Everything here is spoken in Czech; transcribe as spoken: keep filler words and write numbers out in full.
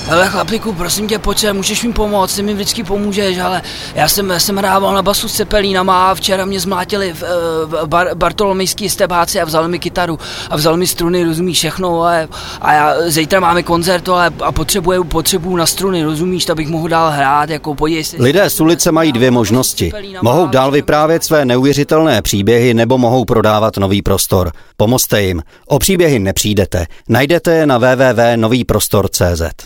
Hele chlapiku, prosím tě, pojď se, můžeš mi pomoct, ty mi vždycky pomůžeš, ale já jsem, já jsem hrával na basu s Cepelínama a včera mě zmlátili v, v bar, bartolomejský stebáci a vzali mi kytaru a vzali mi struny, rozumíš, všechno, ale, a já zítra máme koncert, ale a potřebuju, potřebuju na struny, rozumíš, abych mohl dál hrát, jako podívej se. Lidé z ulice mají dvě možnosti. Mohou dál vyprávět své neuvěřitelné příběhy nebo mohou prodávat nový prostor. Pomozte jim. O příběhy nepřijdete. Najdete je na w w w tečka nový prostor tečka c z.